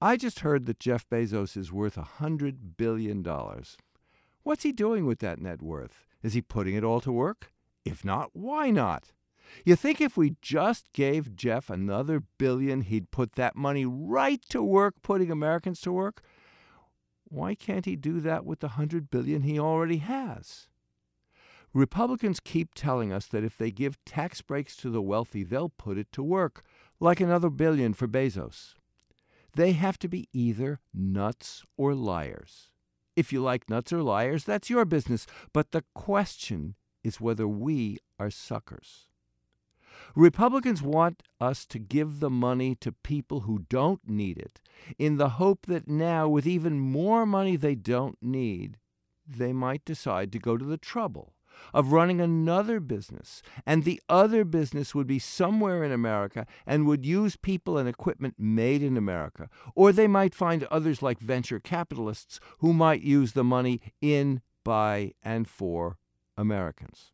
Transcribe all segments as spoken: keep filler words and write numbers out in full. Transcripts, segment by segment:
I just heard that Jeff Bezos is worth a hundred billion dollars. What's he doing with that net worth? Is he putting it all to work? If not, why not? You think if we just gave Jeff another billion, he'd put that money right to work putting Americans to work? Why can't he do that with the hundred billion he already has? Republicans keep telling us that if they give tax breaks to the wealthy, they'll put it to work, like another billion for Bezos. They have to be either nuts or liars. If you like nuts or liars, that's your business. But the question is whether we are suckers. Republicans want us to give the money to people who don't need it, in the hope that now, with even more money they don't need, they might decide to go to the trouble of running another business, and the other business would be somewhere in America and would use people and equipment made in America. Or they might find others like venture capitalists who might use the money in, by, and for Americans.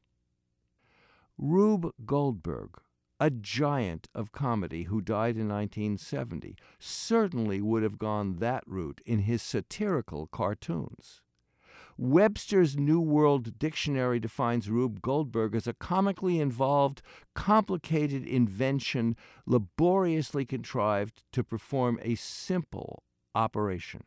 Rube Goldberg, a giant of comedy who died in nineteen seventy, certainly would have gone that route in his satirical cartoons. Webster's New World Dictionary defines Rube Goldberg as a comically involved, complicated invention laboriously contrived to perform a simple operation.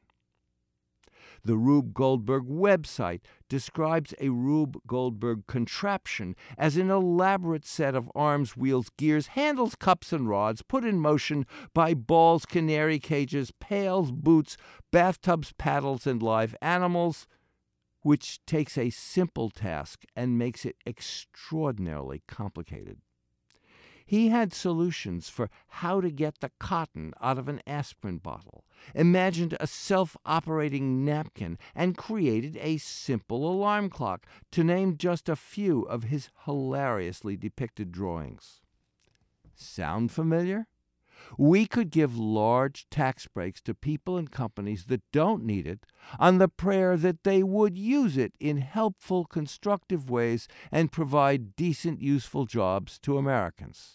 The Rube Goldberg website describes a Rube Goldberg contraption as an elaborate set of arms, wheels, gears, handles, cups, and rods put in motion by balls, canary cages, pails, boots, bathtubs, paddles, and live animals, which takes a simple task and makes it extraordinarily complicated. He had solutions for how to get the cotton out of an aspirin bottle, imagined a self-operating napkin, and created a simple alarm clock, to name just a few of his hilariously depicted drawings. Sound familiar? We could give large tax breaks to people and companies that don't need it on the prayer that they would use it in helpful, constructive ways and provide decent, useful jobs to Americans.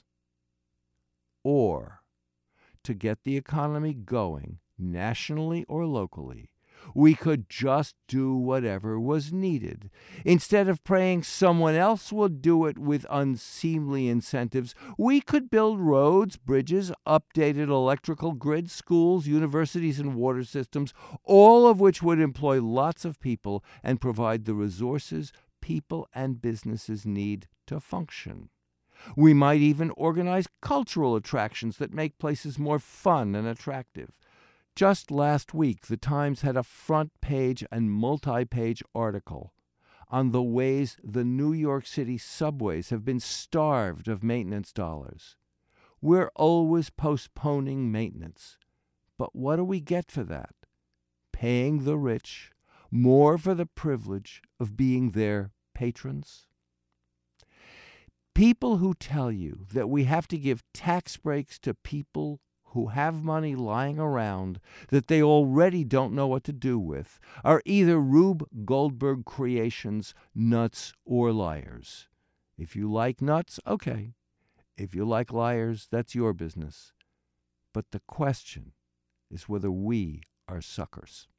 Or, to get the economy going, nationally or locally, we could just do whatever was needed. Instead of praying someone else would do it with unseemly incentives, we could build roads, bridges, updated electrical grids, schools, universities, and water systems, all of which would employ lots of people and provide the resources people and businesses need to function. We might even organize cultural attractions that make places more fun and attractive. Just last week, the Times had a front-page and multi-page article on the ways the New York City subways have been starved of maintenance dollars. We're always postponing maintenance. But what do we get for that? Paying the rich more for the privilege of being their patrons? People who tell you that we have to give tax breaks to people who have money lying around that they already don't know what to do with are either Rube Goldberg creations, nuts, or liars. If you like nuts, okay. If you like liars, that's your business. But the question is whether we are suckers.